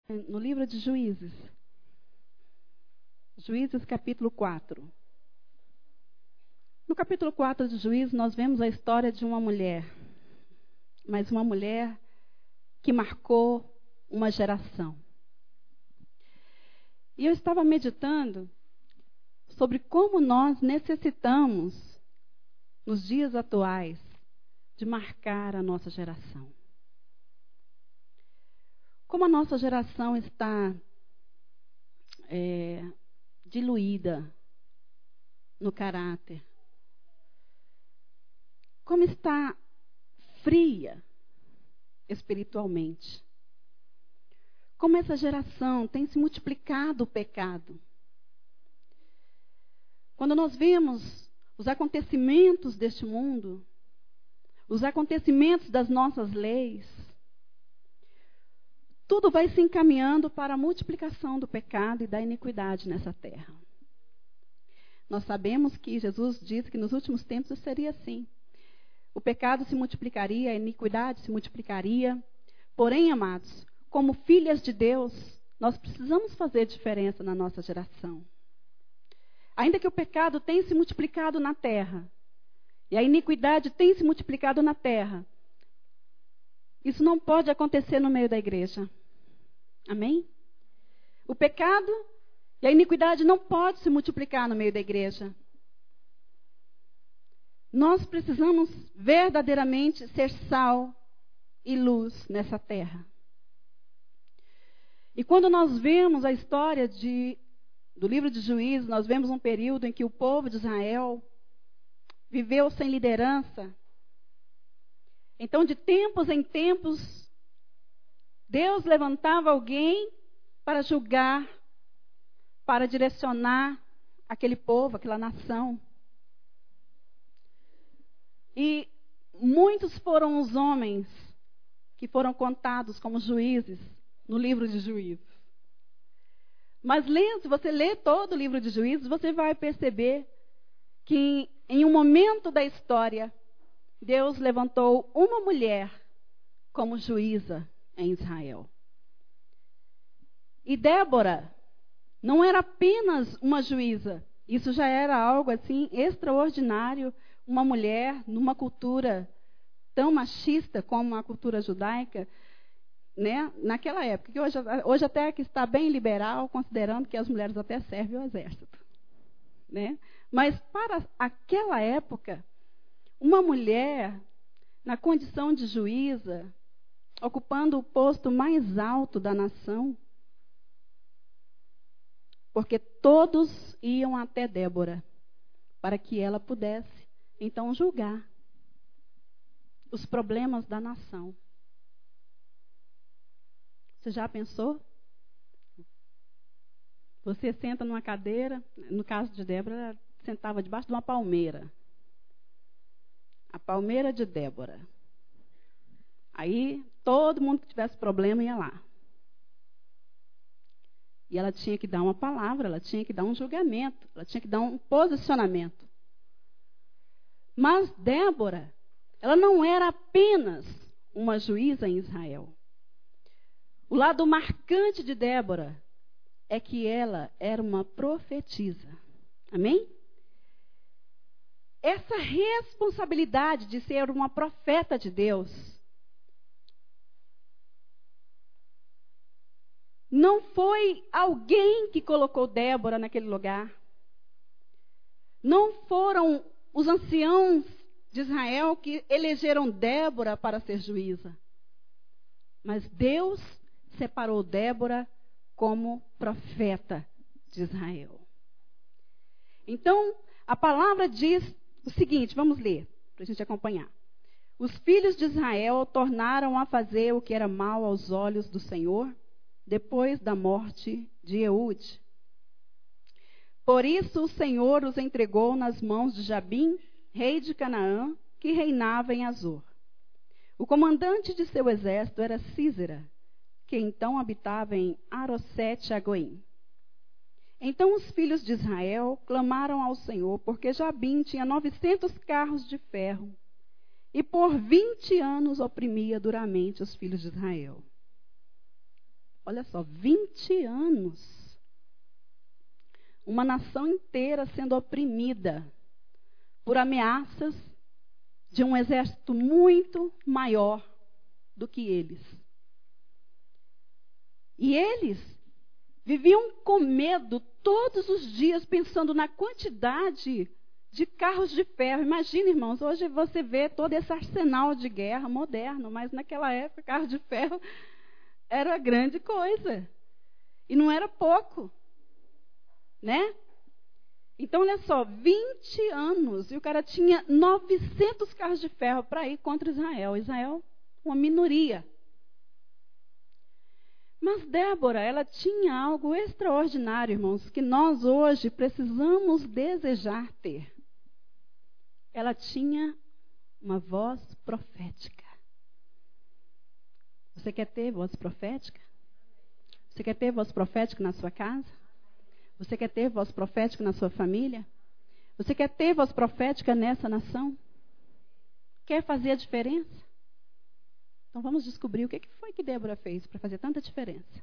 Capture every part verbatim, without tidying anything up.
No livro de Juízes, Juízes capítulo quatro. No capítulo quatro de Juízes, nós vemos a história de uma mulher, mas uma mulher que marcou uma geração. E eu estava meditando sobre como nós necessitamos, nos dias atuais, de marcar a nossa geração. Como a nossa geração está é, diluída no caráter. Como está fria espiritualmente. Como essa geração tem se multiplicado o pecado. Quando nós vemos os acontecimentos deste mundo, os acontecimentos das nossas leis, tudo vai se encaminhando para a multiplicação do pecado e da iniquidade nessa terra. Nós sabemos que Jesus disse que nos últimos tempos seria assim. O pecado se multiplicaria, a iniquidade se multiplicaria. Porém, amados, como filhas de Deus, nós precisamos fazer diferença na nossa geração. Ainda que o pecado tenha se multiplicado na terra, e a iniquidade tenha se multiplicado na terra, isso não pode acontecer no meio da igreja. Amém? O pecado e a iniquidade não pode se multiplicar no meio da igreja. Nós precisamos verdadeiramente ser sal e luz nessa terra. E quando nós vemos a história de, do livro de Juízes, nós vemos um período em que o povo de Israel viveu sem liderança. Então, de tempos em tempos, Deus levantava alguém para julgar, para direcionar aquele povo, aquela nação. E muitos foram os homens que foram contados como juízes no livro de Juízes. Mas lendo, se você ler todo o livro de Juízes, você vai perceber que em um momento da história, Deus levantou uma mulher como juíza em Israel. E Débora não era apenas uma juíza. Isso já era algo assim extraordinário. Uma mulher numa cultura tão machista como a cultura judaica, né? Naquela época. Que hoje, hoje até que está bem liberal, considerando que as mulheres até servem ao exército. Né? Mas para aquela época, uma mulher, na condição de juíza, ocupando o posto mais alto da nação, porque todos iam até Débora, para que ela pudesse, então, julgar os problemas da nação. Você já pensou? Você senta numa cadeira, no caso de Débora, ela sentava debaixo de uma palmeira. A palmeira de Débora. Aí, todo mundo que tivesse problema ia lá. E ela tinha que dar uma palavra, ela tinha que dar um julgamento, ela tinha que dar um posicionamento. Mas Débora, ela não era apenas uma juíza em Israel. O lado marcante de Débora é que ela era uma profetisa. Amém? Essa responsabilidade de ser uma profeta de Deus não foi alguém que colocou Débora naquele lugar. Não foram os anciãos de Israel que elegeram Débora para ser juíza. Mas Deus separou Débora como profeta de Israel. Então, a palavra diz o seguinte, vamos ler, para a gente acompanhar. Os filhos de Israel tornaram a fazer o que era mal aos olhos do Senhor, depois da morte de Eude. Por isso o Senhor os entregou nas mãos de Jabim, rei de Canaã, que reinava em Azor. O comandante de seu exército era Sísera, que então habitava em Arosete-Agoim. Então os filhos de Israel clamaram ao Senhor, porque Jabim tinha novecentos carros de ferro, e por vinte anos oprimia duramente os filhos de Israel. Olha só, vinte anos. Uma nação inteira sendo oprimida por ameaças de um exército muito maior do que eles. E eles viviam com medo todos os dias, pensando na quantidade de carros de ferro. Imagina, irmãos, hoje você vê todo esse arsenal de guerra moderno, mas naquela época, carro de ferro era grande coisa. E não era pouco. Né? Então, olha só, vinte anos, e o cara tinha novecentos carros de ferro para ir contra Israel. Israel, uma minoria. Mas Débora, ela tinha algo extraordinário, irmãos, que nós hoje precisamos desejar ter. Ela tinha uma voz profética. Você quer ter voz profética? Você quer ter voz profética na sua casa? Você quer ter voz profética na sua família? Você quer ter voz profética nessa nação? Quer fazer a diferença? Então vamos descobrir o que foi que Débora fez para fazer tanta diferença.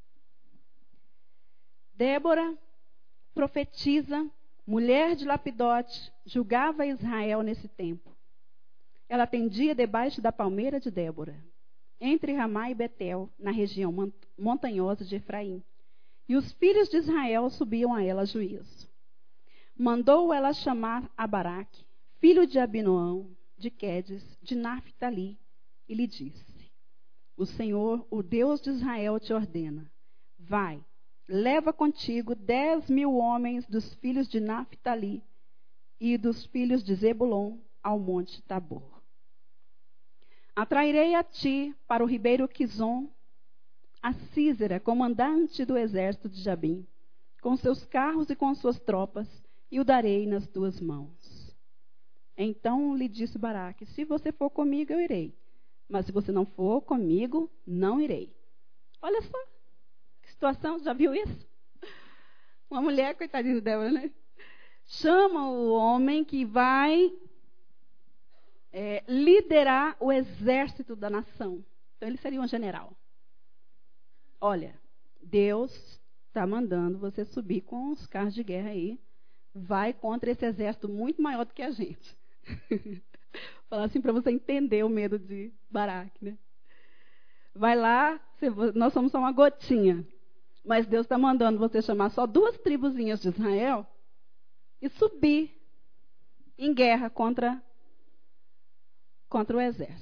Débora, profetiza, mulher de Lapidote, julgava Israel nesse tempo. Ela atendia debaixo da palmeira de Débora, entre Ramá e Betel, na região montanhosa de Efraim. E os filhos de Israel subiam a ela a juízo. Mandou ela chamar a Baraque, filho de Abinoão, de Quedes, de Naphtali, e lhe disse: O Senhor, o Deus de Israel, te ordena: vai, leva contigo dez mil homens dos filhos de Naphtali e dos filhos de Zebulon ao monte Tabor. Atrairei a ti para o ribeiro Quizon a Sísera, comandante do exército de Jabim, com seus carros e com suas tropas, e o darei nas tuas mãos. Então lhe disse Baraque: se você for comigo, eu irei. Mas se você não for comigo, não irei. Olha só, que situação, já viu isso? Uma mulher, coitadinha dela, né? Chama o homem que vai é, liderar o exército da nação. Então ele seria um general. Olha, Deus está mandando você subir com os carros de guerra aí. Vai contra esse exército muito maior do que a gente. Falar assim para você entender o medo de Baraque, né? Vai lá, nós somos só uma gotinha. Mas Deus está mandando você chamar só duas tribuzinhas de Israel e subir em guerra contra, contra o exército.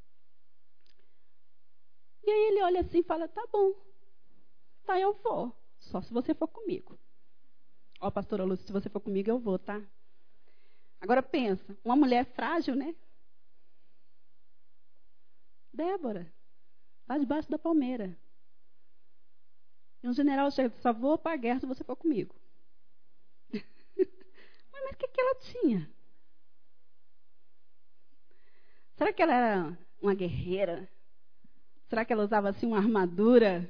E aí ele olha assim e fala: tá bom, tá, eu vou, só se você for comigo. Ó, pastora Lúcia, se você for comigo, eu vou, tá? Agora pensa, uma mulher frágil, né? Débora, lá debaixo da palmeira. E um general chega: só vou para a guerra se você for comigo. Mas, mas o que, que ela tinha? Será que ela era uma guerreira? Será que ela usava assim uma armadura?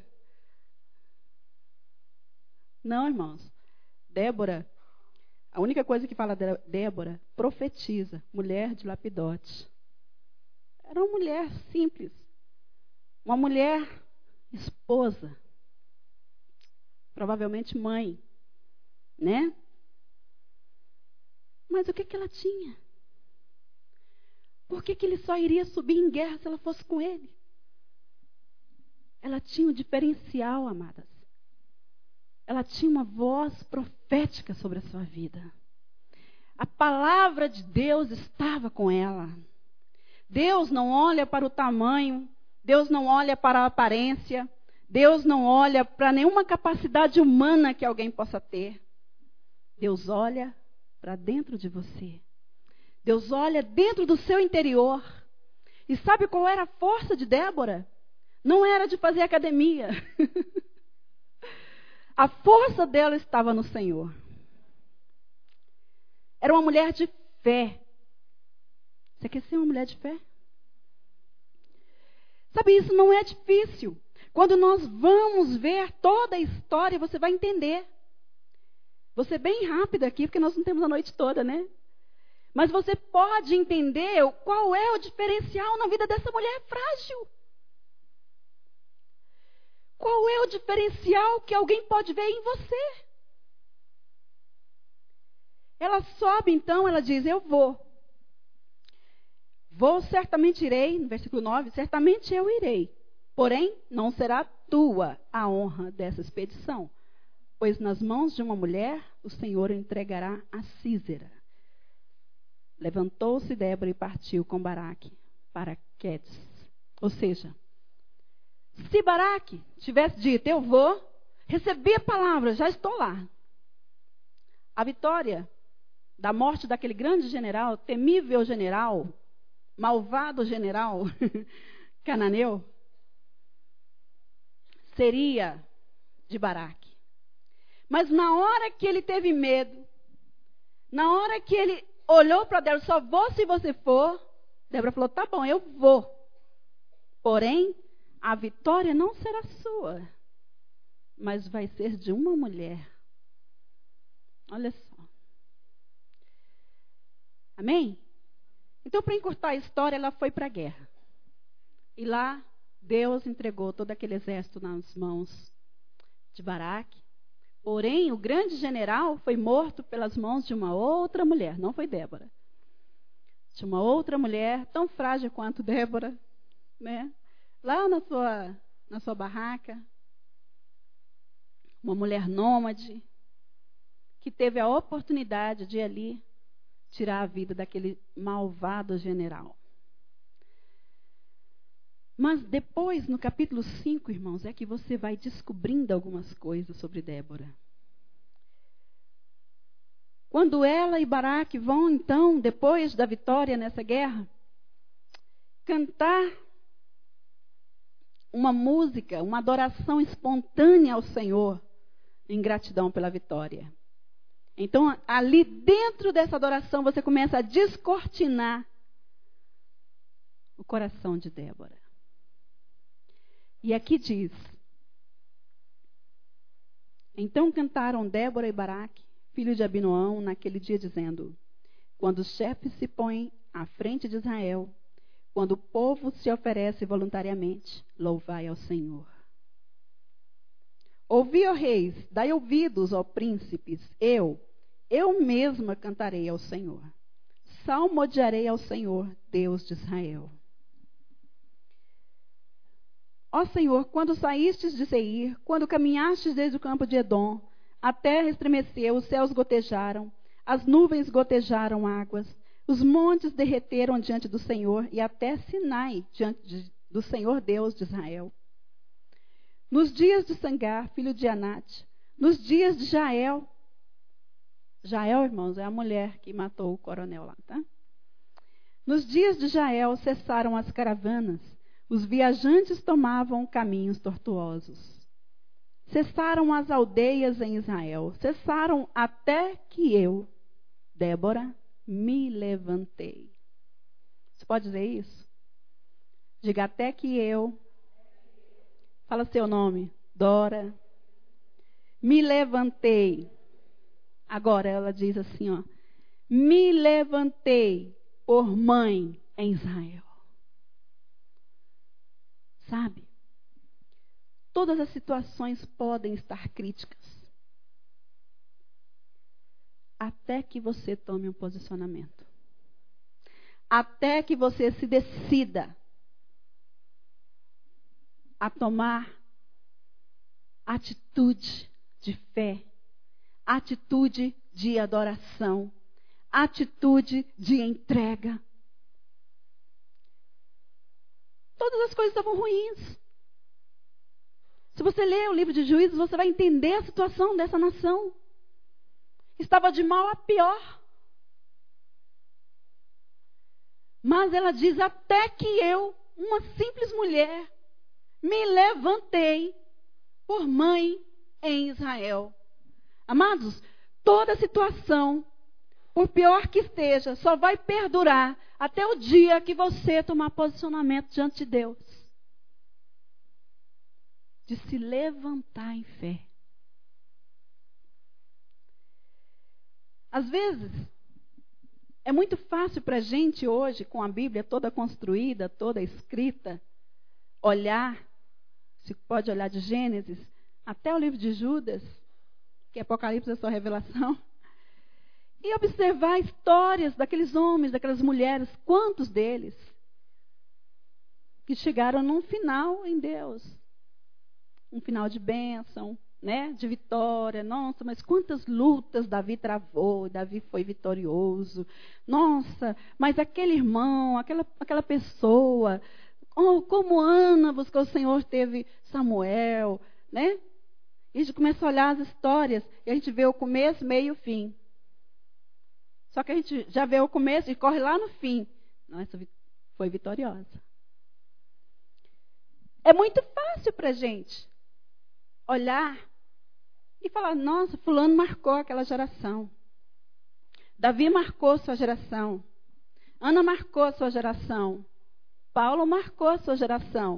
Não, irmãos. Débora, a única coisa que fala de Débora, profetiza, mulher de Lapidote. Era uma mulher simples. Uma mulher esposa. Provavelmente mãe. Né? Mas o que, que ela tinha? Por que, que ele só iria subir em guerra se ela fosse com ele? Ela tinha um diferencial, amadas. Ela tinha uma voz profética sobre a sua vida. A palavra de Deus estava com ela. Deus não olha para o tamanho, Deus não olha para a aparência, Deus não olha para nenhuma capacidade humana que alguém possa ter. Deus olha para dentro de você. Deus olha dentro do seu interior. E sabe qual era a força de Débora? Não era de fazer academia. A força dela estava no Senhor. Era uma mulher de fé. Você quer ser uma mulher de fé? Sabe, isso não é difícil. Quando nós vamos ver toda a história, você vai entender. Vou ser bem rápido aqui, porque nós não temos a noite toda, né? Mas você pode entender qual é o diferencial na vida dessa mulher frágil. Qual é o diferencial que alguém pode ver em você? Ela sobe então, ela diz, eu vou. Vou, certamente irei, no versículo nove, certamente eu irei. Porém, não será tua a honra dessa expedição, pois nas mãos de uma mulher o Senhor entregará a Sísera. Levantou-se Débora e partiu com Baraque para Quedes. Ou seja, se Baraque tivesse dito, eu vou, recebi a palavra, já estou lá. A vitória da morte daquele grande general, temível general, malvado general cananeu, seria de Baraque. Mas na hora que ele teve medo, na hora que ele olhou para Débora, só vou se você for, Débora falou, tá bom, eu vou. Porém, a vitória não será sua, mas vai ser de uma mulher. Olha só. Amém? Então, para encurtar a história, ela foi para a guerra. E lá, Deus entregou todo aquele exército nas mãos de Baraque. Porém, o grande general foi morto pelas mãos de uma outra mulher, não foi Débora. De uma outra mulher, tão frágil quanto Débora, né? Lá na sua, na sua barraca. Uma mulher nômade, que teve a oportunidade de ali tirar a vida daquele malvado general. Mas depois, no capítulo cinco, irmãos, é que você vai descobrindo algumas coisas sobre Débora. Quando ela e Baraque vão, então, depois da vitória nessa guerra, cantar uma música, uma adoração espontânea ao Senhor, em gratidão pela vitória. Então, ali dentro dessa adoração, você começa a descortinar o coração de Débora. E aqui diz, então cantaram Débora e Baraque, filho de Abinoão, naquele dia dizendo, quando os chefes se põem à frente de Israel, quando o povo se oferece voluntariamente, louvai ao Senhor. Ouvi, ó reis, dai ouvidos, ó príncipes, eu, eu mesma cantarei ao Senhor. Salmodiarei ao Senhor, Deus de Israel. Ó Senhor, quando saístes de Seir, quando caminhastes desde o campo de Edom, a terra estremeceu, os céus gotejaram, as nuvens gotejaram águas, os montes derreteram diante do Senhor e até Sinai diante de, do Senhor Deus de Israel. Nos dias de Sangar, filho de Anate, nos dias de Jael, Jael, irmãos, é a mulher que matou o coronel lá, tá? Nos dias de Jael cessaram as caravanas, os viajantes tomavam caminhos tortuosos. Cessaram as aldeias em Israel, cessaram até que eu, Débora, me levantei. Você pode dizer isso? Diga até que eu, fala seu nome, Dora, me levantei. Agora ela diz assim, ó, me levantei por mãe em Israel. Sabe? Todas as situações podem estar críticas. Até que você tome um posicionamento. Até que você se decida a tomar atitude de fé, atitude de adoração, atitude de entrega. Todas as coisas estavam ruins. Se você ler o livro de Juízes, você vai entender a situação dessa nação. Estava de mal a pior. Mas ela diz, até que eu, uma simples mulher, me levantei por mãe em Israel. Amados, toda situação, por pior que esteja, só vai perdurar até o dia que você tomar posicionamento diante de Deus. De se levantar em fé. Às vezes, é muito fácil para a gente hoje, com a Bíblia toda construída, toda escrita, olhar Você pode olhar de Gênesis até o livro de Judas, que Apocalipse é só revelação, e observar histórias daqueles homens, daquelas mulheres, quantos deles que chegaram num final em Deus. Um final de bênção, né? De vitória. Nossa, mas quantas lutas Davi travou, Davi foi vitorioso. Nossa, mas aquele irmão, aquela, aquela pessoa, oh, como Ana buscou o Senhor, teve Samuel, né? E a gente começa a olhar as histórias e a gente vê o começo, meio e o fim. Só que a gente já vê o começo e corre lá no fim. Não, essa foi vitoriosa. É muito fácil para a gente olhar e falar, nossa, fulano marcou aquela geração. Davi marcou sua geração. Ana marcou sua geração. Paulo marcou sua geração.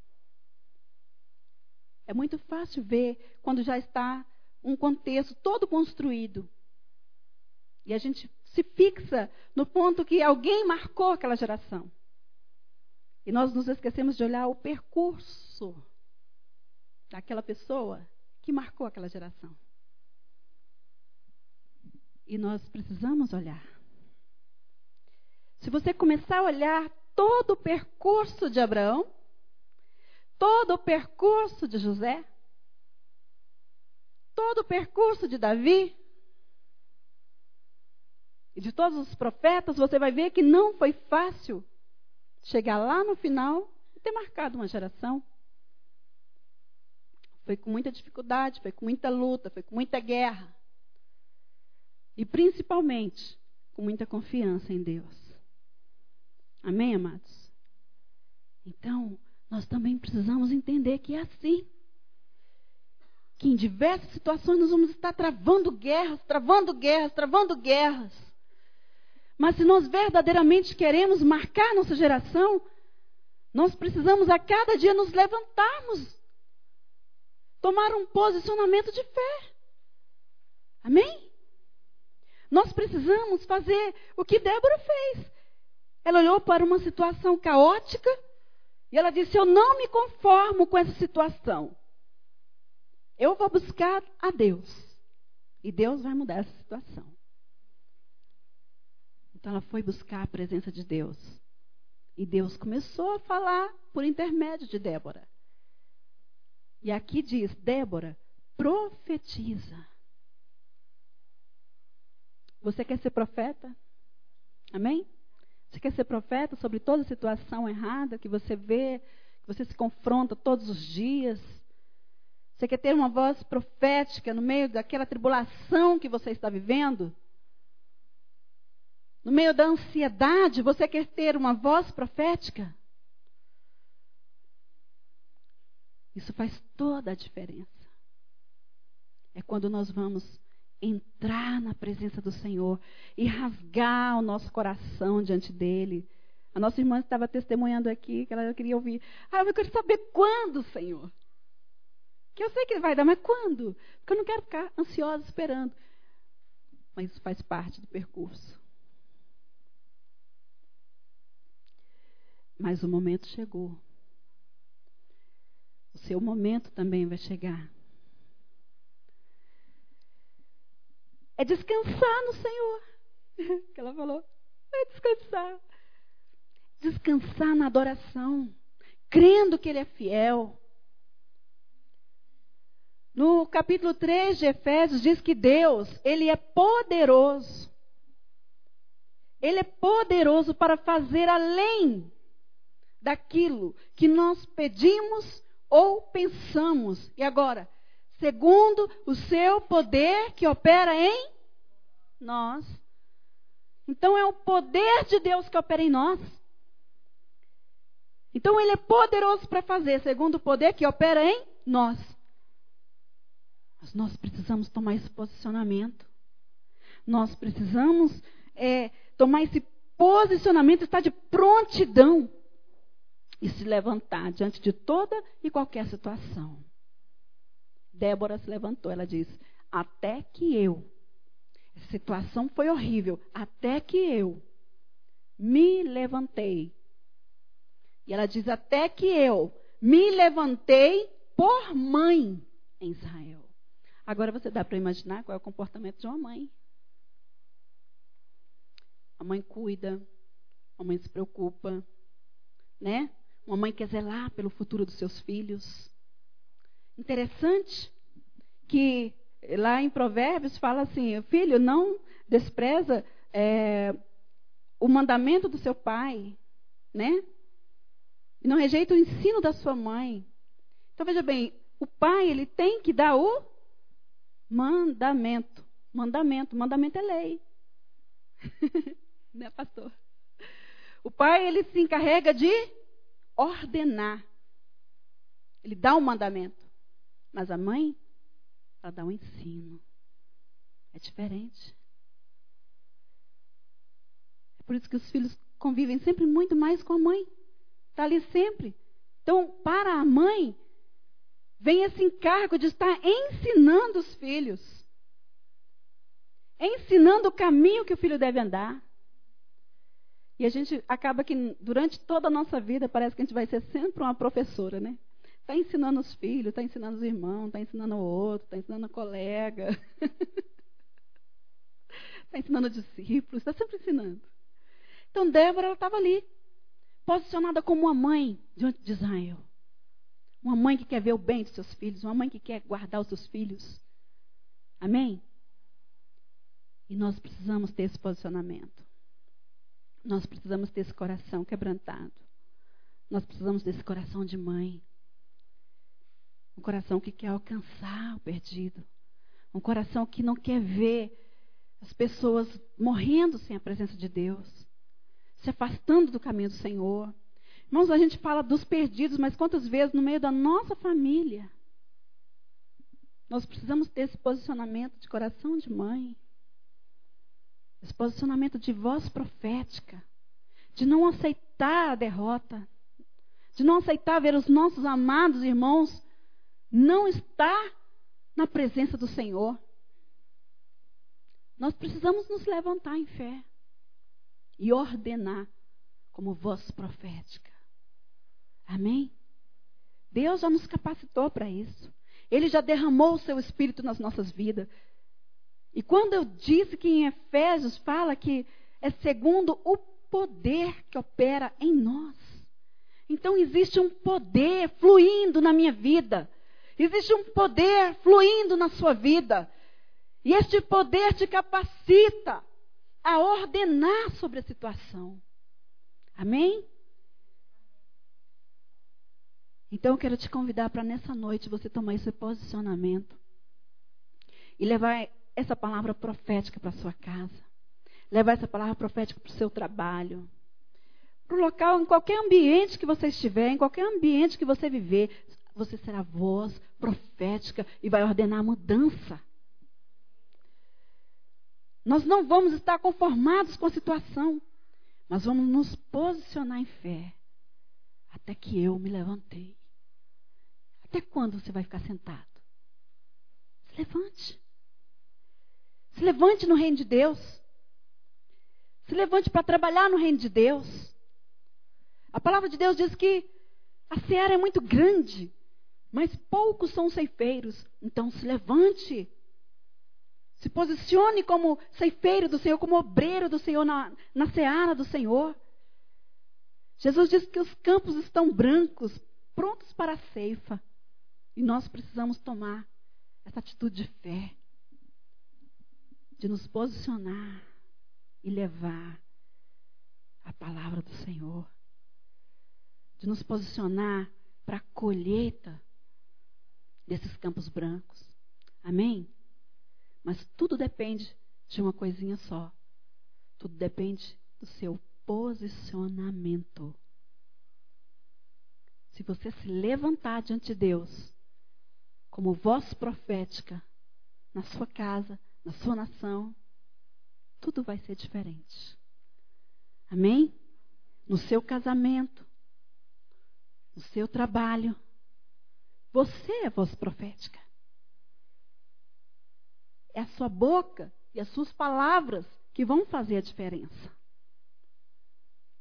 É muito fácil ver quando já está um contexto todo construído. E a gente se fixa no ponto que alguém marcou aquela geração. E nós nos esquecemos de olhar o percurso daquela pessoa que marcou aquela geração. E nós precisamos olhar. Se você começar a olhar todo o percurso de Abraão, todo o percurso de José, todo o percurso de Davi, e de todos os profetas, você vai ver que não foi fácil chegar lá no final e ter marcado uma geração. Foi com muita dificuldade, foi com muita luta, foi com muita guerra. E principalmente, com muita confiança em Deus. Amém, amados? Então, nós também precisamos entender que é assim. Que em diversas situações nós vamos estar travando guerras, travando guerras, travando guerras. Mas se nós verdadeiramente queremos marcar nossa geração, nós precisamos a cada dia nos levantarmos, tomar um posicionamento de fé. Amém? Nós precisamos fazer o que Débora fez. Ela olhou para uma situação caótica e ela disse, eu não me conformo com essa situação. Eu vou buscar a Deus. E Deus vai mudar essa situação. Então ela foi buscar a presença de Deus. E Deus começou a falar por intermédio de Débora. E aqui diz, Débora, profetiza. Você quer ser profeta? Amém? Você quer ser profeta sobre toda situação errada que você vê, que você se confronta todos os dias? Você quer ter uma voz profética no meio daquela tribulação que você está vivendo? No meio da ansiedade, você quer ter uma voz profética? Isso faz toda a diferença. É quando nós vamos entrar na presença do Senhor e rasgar o nosso coração diante dele. A nossa irmã estava testemunhando aqui que ela queria ouvir. Ah, eu quero saber quando, Senhor. Que eu sei que ele vai dar, mas quando? Porque eu não quero ficar ansiosa esperando. Mas isso faz parte do percurso. Mas o momento chegou. O seu momento também vai chegar. É descansar no Senhor. Que ela falou. É descansar. Descansar na adoração. Crendo que Ele é fiel. No capítulo três de Efésios diz que Deus, Ele é poderoso. Ele é poderoso para fazer além daquilo que nós pedimos ou pensamos. E agora, segundo o seu poder que opera em nós. Então é o poder de Deus que opera em nós. Então Ele é poderoso para fazer, segundo o poder que opera em nós. Mas nós precisamos tomar esse posicionamento. Nós precisamos é, tomar esse posicionamento, estar de prontidão. E se levantar diante de toda e qualquer situação. Débora se levantou, ela diz, até que eu, a situação foi horrível, até que eu me levantei. E ela diz, até que eu me levantei por mãe em Israel. Agora você dá para imaginar qual é o comportamento de uma mãe. A mãe cuida, a mãe se preocupa, né? Uma mãe quer zelar pelo futuro dos seus filhos. Interessante que lá em Provérbios fala assim, filho, não despreza é, o mandamento do seu pai, né? E não rejeita o ensino da sua mãe. Então veja bem, o pai ele tem que dar o mandamento. Mandamento, mandamento é lei. Né, pastor? O pai ele se encarrega de ordenar. Ele dá um mandamento. Mas a mãe, ela dá um ensino. É diferente. É por isso que os filhos convivem sempre muito mais com a mãe. Está ali sempre. Então, para a mãe, vem esse encargo de estar ensinando os filhos. Ensinando o caminho que o filho deve andar. E a gente acaba que, durante toda a nossa vida, parece que a gente vai ser sempre uma professora, né? Está ensinando os filhos, está ensinando os irmãos, está ensinando o outro, está ensinando a colega. Está ensinando discípulos, está sempre ensinando. Então, Débora, ela estava ali, posicionada como uma mãe diante de Israel. Uma mãe que quer ver o bem dos seus filhos, uma mãe que quer guardar os seus filhos. Amém? E nós precisamos ter esse posicionamento. Nós precisamos ter esse coração quebrantado. Nós precisamos desse coração de mãe. Um coração que quer alcançar o perdido. Um coração que não quer ver as pessoas morrendo sem a presença de Deus. Se afastando do caminho do Senhor. Irmãos, a gente fala dos perdidos, mas quantas vezes no meio da nossa família nós precisamos ter esse posicionamento de coração de mãe. Esse posicionamento de voz profética, de não aceitar a derrota, de não aceitar ver os nossos amados irmãos não estar na presença do Senhor. Nós precisamos nos levantar em fé e ordenar como voz profética. Amém? Deus já nos capacitou para isso. Ele já derramou o seu Espírito nas nossas vidas. E quando eu disse que em Efésios fala que é segundo o poder que opera em nós. Então existe um poder fluindo na minha vida. Existe um poder fluindo na sua vida. E este poder te capacita a ordenar sobre a situação. Amém? Então eu quero te convidar para nessa noite você tomar esse posicionamento. E levar essa palavra profética para a sua casa. Levar essa palavra profética para o seu trabalho. Para o local, em qualquer ambiente que você estiver, em qualquer ambiente que você viver, você será voz profética e vai ordenar a mudança. Nós não vamos estar conformados com a situação, mas vamos nos posicionar em fé. Até que eu me levantei. Até quando você vai ficar sentado? Se levante. Se levante no reino de Deus. Se levante para trabalhar no reino de Deus. A palavra de Deus diz que a seara é muito grande, mas poucos são os ceifeiros. Então se levante. Se posicione como ceifeiro do Senhor, como obreiro do Senhor na, na seara do Senhor. Jesus disse que os campos estão brancos, prontos para a ceifa. E nós precisamos tomar essa atitude de fé. De nos posicionar e levar a palavra do Senhor. De nos posicionar para a colheita desses campos brancos. Amém? Mas tudo depende de uma coisinha só. Tudo depende do seu posicionamento. Se você se levantar diante de Deus, como voz profética, na sua casa, na sua nação, tudo vai ser diferente. Amém? No seu casamento, no seu trabalho, você é voz profética. É a sua boca e as suas palavras que vão fazer a diferença.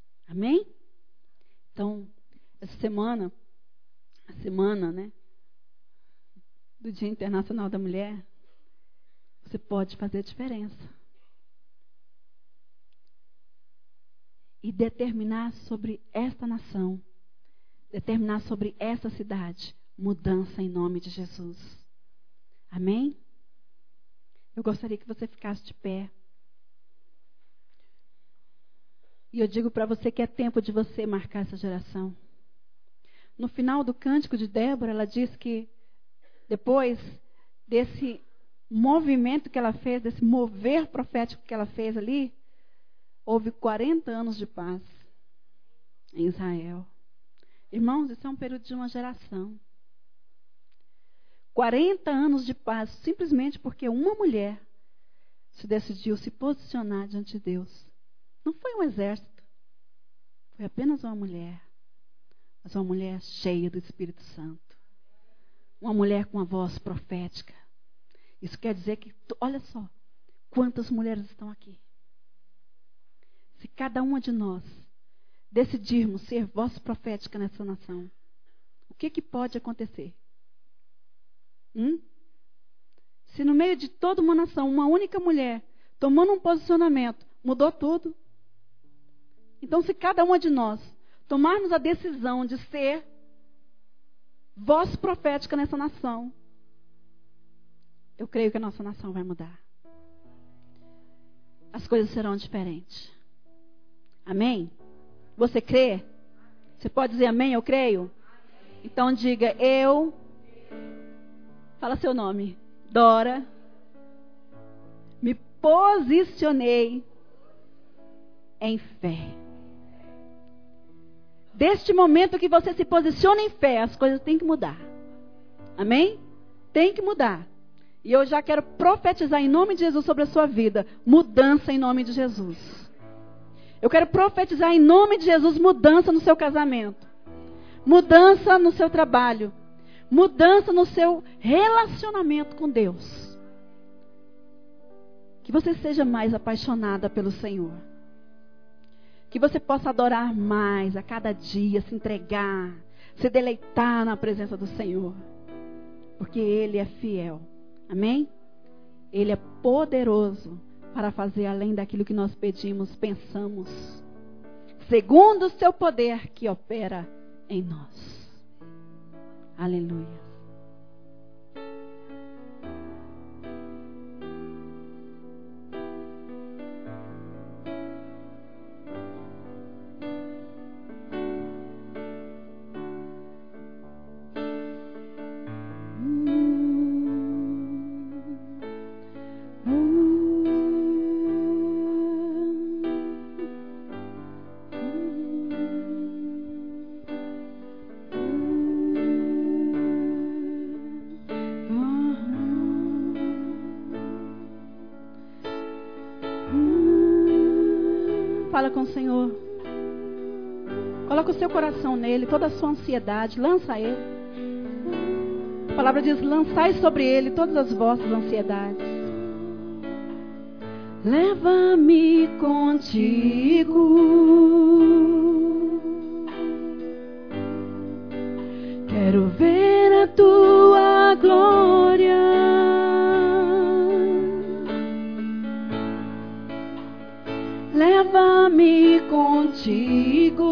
Amém? Então, essa semana, a semana, né, do Dia Internacional da Mulher, você pode fazer a diferença. E determinar sobre esta nação, determinar sobre esta cidade, mudança em nome de Jesus. Amém? Eu gostaria que você ficasse de pé. E eu digo para você que é tempo de você marcar essa geração. No final do cântico de Débora, ela diz que depois desse movimento que ela fez, desse mover profético que ela fez ali, houve quarenta anos de paz em Israel. Irmãos, isso é um período de uma geração. quarenta anos de paz, simplesmente porque uma mulher se decidiu se posicionar diante de Deus. Não foi um exército, foi apenas uma mulher. Mas uma mulher cheia do Espírito Santo. Uma mulher com uma voz profética. Isso quer dizer que, olha só, quantas mulheres estão aqui. Se cada uma de nós decidirmos ser voz profética nessa nação, o que, que pode acontecer? Hum? Se no meio de toda uma nação, uma única mulher, tomando um posicionamento, mudou tudo. Então, se cada uma de nós tomarmos a decisão de ser voz profética nessa nação, eu creio que a nossa nação vai mudar. As coisas serão diferentes. Amém? Você crê? Você pode dizer amém? Eu creio? Então diga, eu... Fala seu nome. Dora. Me posicionei em fé. Deste momento que você se posiciona em fé, as coisas têm que mudar. Amém? Tem que mudar. E eu já quero profetizar em nome de Jesus sobre a sua vida. Mudança em nome de Jesus. Eu quero profetizar em nome de Jesus mudança no seu casamento. Mudança no seu trabalho. Mudança no seu relacionamento com Deus. Que você seja mais apaixonada pelo Senhor. Que você possa adorar mais a cada dia, se entregar, se deleitar na presença do Senhor. Porque Ele é fiel. Amém? Ele é poderoso para fazer além daquilo que nós pedimos, pensamos. Segundo o seu poder que opera em nós. Aleluia. Fala com o Senhor. Coloca o seu coração nele, toda a sua ansiedade, lança a ele. A palavra diz, lançai sobre ele todas as vossas ansiedades. Leva-me contigo. Quero ver a tua glória. Leva-me contigo.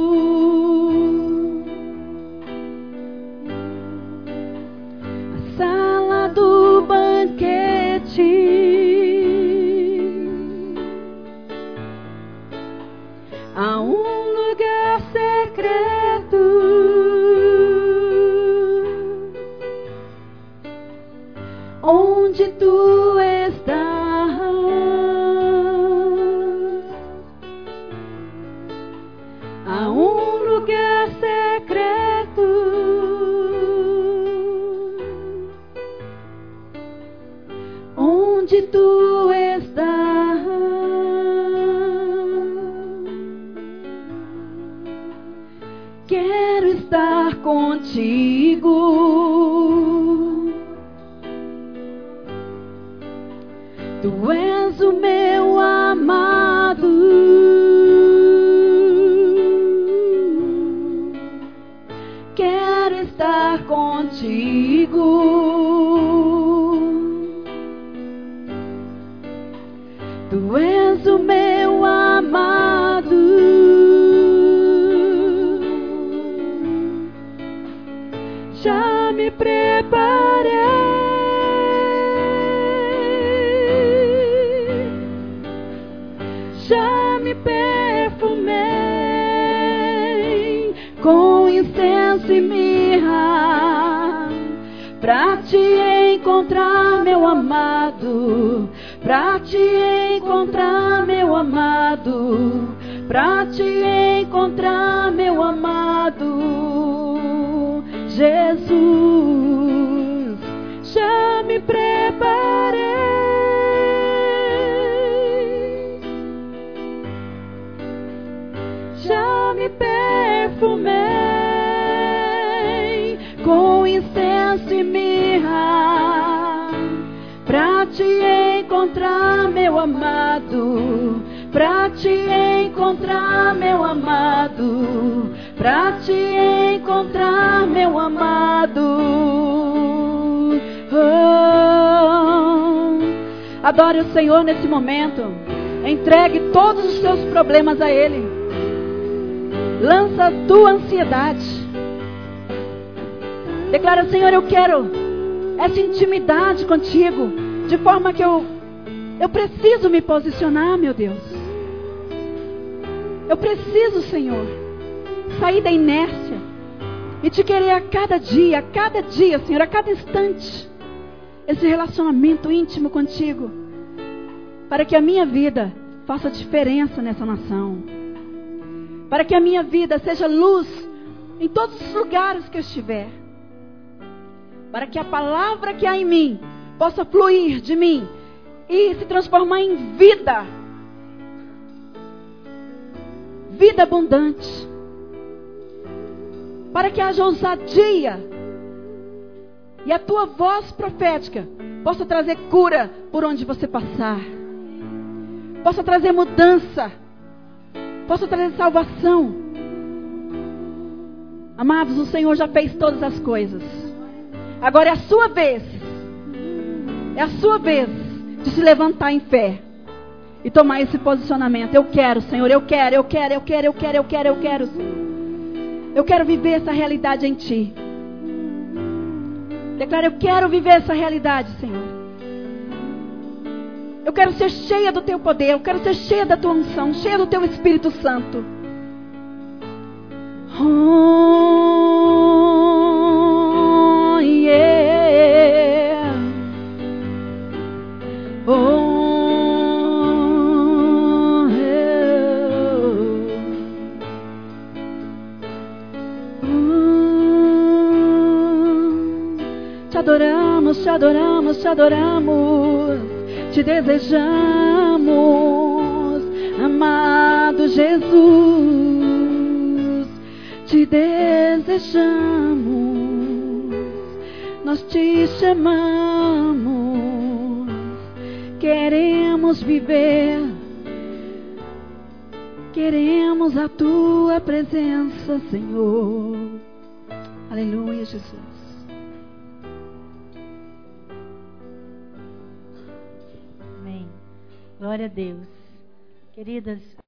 A sala do banquete. A um lugar secreto. Onde tu estás. A um lugar secreto, onde tu estás. Quero estar contigo. Tu és o meu amado. Estar contigo. Tu és o meu amado. Já me preparei, já me perfumei com incenso e mirra, pra te encontrar, meu amado, pra te encontrar, meu amado, pra te encontrar, meu amado, Jesus. Já me preparei, já me perfumei com incenso e mirra, pra te encontrar, meu amado, pra te encontrar, meu amado, pra te encontrar, meu amado. Oh, adore o Senhor nesse momento. Entregue todos os seus problemas a Ele. Lança a tua ansiedade. Declara: Senhor, eu quero essa intimidade contigo, de forma que eu, eu preciso me posicionar, meu Deus. Eu preciso, Senhor, sair da inércia e te querer a cada dia, a cada dia, Senhor, a cada instante. Esse relacionamento íntimo contigo, para que a minha vida faça diferença nessa nação, para que a minha vida seja luz em todos os lugares que eu estiver, para que a palavra que há em mim possa fluir de mim e se transformar em vida, vida abundante, para que haja ousadia e a tua voz profética possa trazer cura por onde você passar, possa trazer mudança, possa trazer salvação. Amados, o Senhor já fez todas as coisas. Agora é a sua vez, é a sua vez de se levantar em fé e tomar esse posicionamento. Eu quero, Senhor, eu quero, eu quero, eu quero, eu quero, eu quero, eu quero, Senhor. Eu quero viver essa realidade em Ti. Declara: eu quero viver essa realidade, Senhor. Eu quero ser cheia do Teu poder, eu quero ser cheia da Tua unção, cheia do Teu Espírito Santo. Oh, yeah. Oh, yeah. Oh. Te adoramos, te adoramos, te adoramos, te desejamos, amado Jesus, te desejamos, nós te chamamos, queremos viver, queremos a tua presença, Senhor. Aleluia, Jesus. Glória a Deus. Queridas,